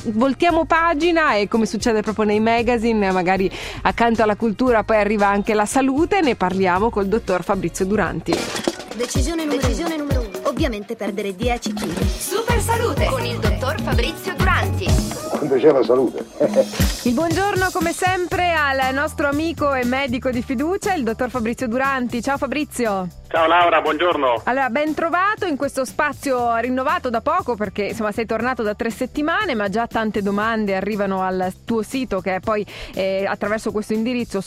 voltiamo pagina e, come succede proprio nei magazine, magari accanto alla cultura poi arriva anche la salute. Ne parliamo col dottor Fabrizio Duranti. Decisione numero 1. Ovviamente perdere 10 kg. Super salute con il dottor Fabrizio Duranti. Quando c'è la salute. Il buongiorno come sempre al nostro amico e medico di fiducia, il dottor Fabrizio Duranti. Ciao Fabrizio. Ciao Laura, buongiorno. Allora, ben trovato in questo spazio rinnovato da poco, perché insomma sei tornato da 3 settimane, ma già tante domande arrivano al tuo sito, che è poi attraverso questo indirizzo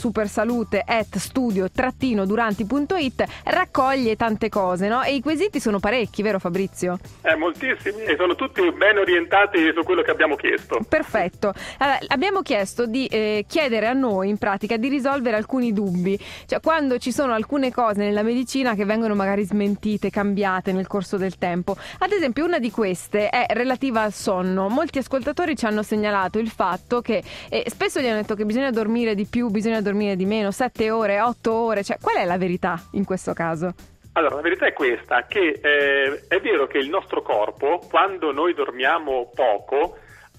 supersalute@studio-duranti.it raccoglie tante cose, no? E i quesiti sono parecchi, vero Fabrizio? Moltissimi, e sono tutti ben orientati su quello che abbiamo chiesto. Perfetto. Allora, abbiamo chiesto di chiedere a noi in pratica di risolvere alcuni dubbi, cioè quando ci sono alcune cose nella medicina che vengono magari smentite, cambiate nel corso del tempo. Ad esempio, una di queste è relativa al sonno. Molti ascoltatori ci hanno segnalato il fatto che spesso gli hanno detto che bisogna dormire di più, bisogna dormire di meno, 7 ore, 8 ore, cioè qual è la verità in questo caso? Allora, la verità è questa, che è vero che il nostro corpo, quando noi dormiamo poco,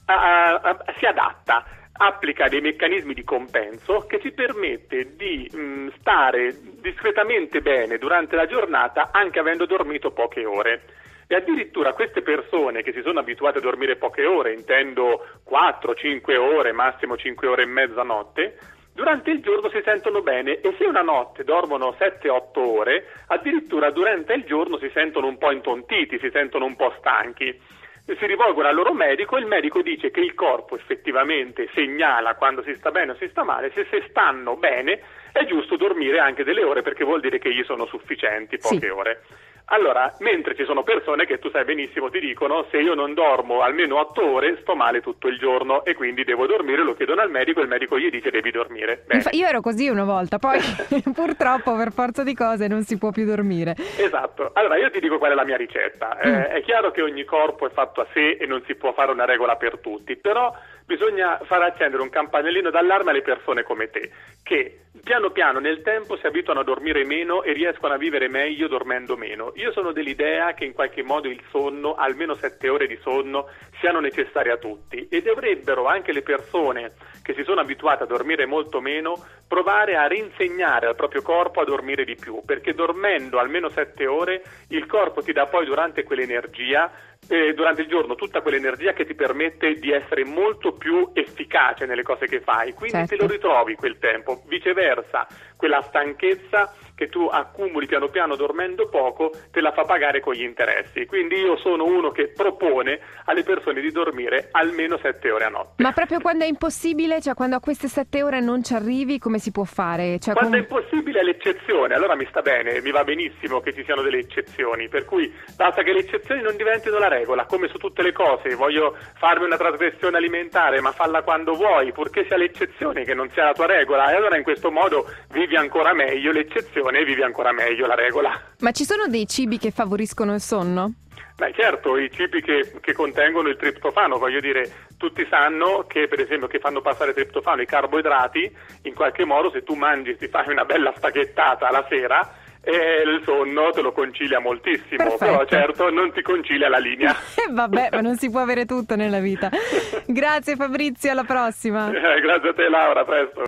si adatta, applica dei meccanismi di compenso che ci permette di stare discretamente bene durante la giornata anche avendo dormito poche ore. E addirittura queste persone che si sono abituate a dormire poche ore, intendo 4-5 ore, massimo 5 ore e mezza a notte, durante il giorno si sentono bene, e se una notte dormono 7-8 ore, addirittura durante il giorno si sentono un po' intontiti, si sentono un po' stanchi. Si rivolgono al loro medico e il medico dice che il corpo effettivamente segnala quando si sta bene o si sta male. Se stanno bene è giusto dormire anche delle ore, perché vuol dire che gli sono sufficienti poche ore. Allora, mentre ci sono persone che tu sai benissimo ti dicono: se io non dormo almeno 8 ore sto male tutto il giorno e quindi devo dormire, lo chiedono al medico e il medico gli dice devi dormire. Io ero così una volta, poi purtroppo per forza di cose non si può più dormire. Esatto, allora io ti dico qual è la mia ricetta. È chiaro che ogni corpo è fatto a sé e non si può fare una regola per tutti, però bisogna far accendere un campanellino d'allarme alle persone come te, che piano piano nel tempo si abituano a dormire meno e riescono a vivere meglio dormendo meno. Io sono dell'idea che in qualche modo il sonno, almeno 7 ore di sonno, siano necessarie a tutti, e dovrebbero anche le persone che si sono abituate a dormire molto meno provare a rinsegnare al proprio corpo a dormire di più, perché dormendo almeno 7 ore il corpo ti dà poi durante quell'energia, durante il giorno tutta quell'energia che ti permette di essere molto più efficace nelle cose che fai, quindi certo, te lo ritrovi quel tempo. Viceversa, quella stanchezza che tu accumuli piano piano dormendo poco te la fa pagare con gli interessi. Quindi io sono uno che propone alle persone di dormire almeno 7 ore a notte. Ma proprio quando è impossibile, cioè quando a queste 7 ore non ci arrivi, come si può fare? Cioè, quando è impossibile è l'eccezione, allora mi sta bene, mi va benissimo che ci siano delle eccezioni, per cui basta che le eccezioni non diventino la regola, come su tutte le cose. Voglio farmi una trasgressione alimentare, ma falla quando vuoi, purché sia l'eccezione che non sia la tua regola, e allora in questo modo vivi ancora meglio l'eccezione e vivi ancora meglio la regola. Ma ci sono dei cibi che favoriscono il sonno? Beh, certo, i cibi che contengono il triptofano, voglio dire, tutti sanno che per esempio che fanno passare triptofano i carboidrati, in qualche modo se tu mangi, ti fai una bella spaghettata alla sera, il sonno te lo concilia moltissimo. Perfetto. Però certo non ti concilia la linea. Vabbè, ma non si può avere tutto nella vita. Grazie Fabrizio, alla prossima. Grazie a te Laura, a presto.